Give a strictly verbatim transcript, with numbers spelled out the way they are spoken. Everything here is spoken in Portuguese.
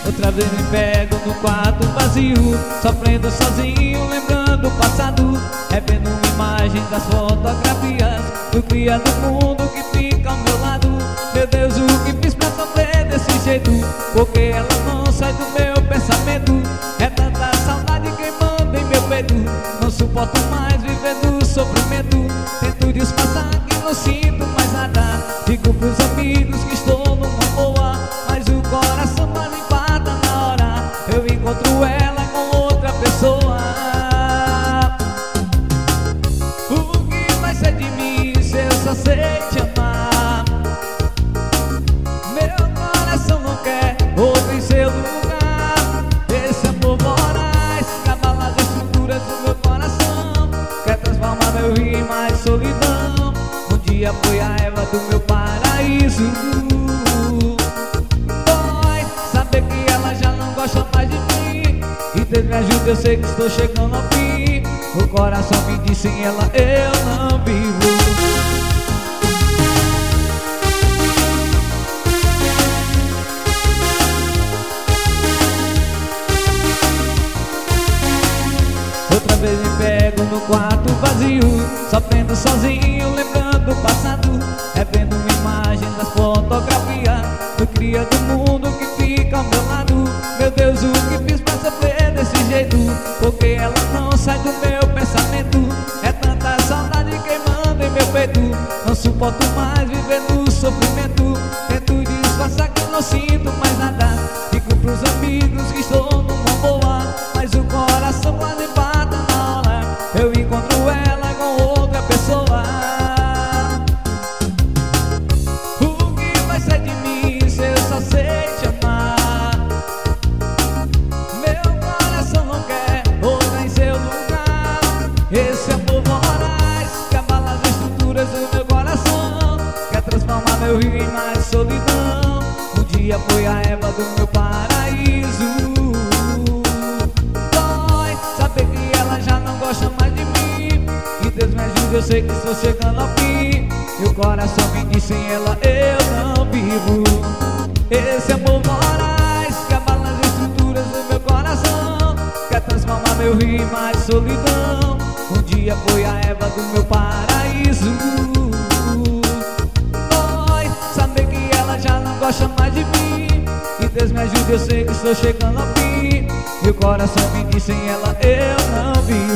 Outra vez me pego no quarto vazio, sofrendo sozinho, lembrando o passado, revendo imagens das fotografias do cria do mundo que fica ao meu lado. Meu Deus, o que fiz pra sofrer desse jeito? Porque ela não sai do meu pensamento. É tanta saudade queimando em meu peito. Não suporto mais viver no sofrimento. Tento disfarçar que não sinto mais nada. Digo pros amigos que estou numa boa, mas o coração mais me empata na hora. Eu encontro ela com outra pessoa. O que vai ser de mim se eu só sei te amar? Meu coração não quer outro em seu lugar. Esse amor voraz que abala as estruturas do meu coração, quer transformar meu rio em mais solidão. Um dia foi a Eva do meu paraíso. Dói saber que ela já não gosta mais de mim. E Deus me ajuda, eu sei que estou chegando ao fim. O coração me diz sem ela eu não vivo. Outra vez me pego no quarto vazio, sofrendo sozinho, lembrando o passado, revendo imagens das fotografias do cria do mundo que fica ao meu lado. Meu Deus, o que fiz pra sofrer desse jeito? Porque ela não sai do meu pensamento. É tanta saudade queimando em meu peito. Não suporto mais viver no sofrimento. Tento disfarçar que não sinto mais nada. Digo pros amigos que estou numa boa, mas o coração quase empata na hora. Eu encontro ela com outra pessoa. O que vai ser de mim se eu só sei te amar? Meu coração não quer outra em seu lugar. Esse amor voraz que abala as estruturas do meu coração, quer transformar meu rio em mais solidão. Um dia foi a Eva do meu paraíso. Dói saber que ela já não gosta mais de mim. E Deus me ajuda, eu sei que estou chegando ao fim. E o coração me diz sem ela eu não vivo. Esse amor voraz que abala as estruturas do meu coração, quer transformar meu rio em mais solidão. Um dia foi a Eva do meu paraíso. Dói saber que ela já não gosta mais de mim. E Deus me ajuda, eu sei que estou chegando ao fim. E o coração me diz sem ela eu não vivo.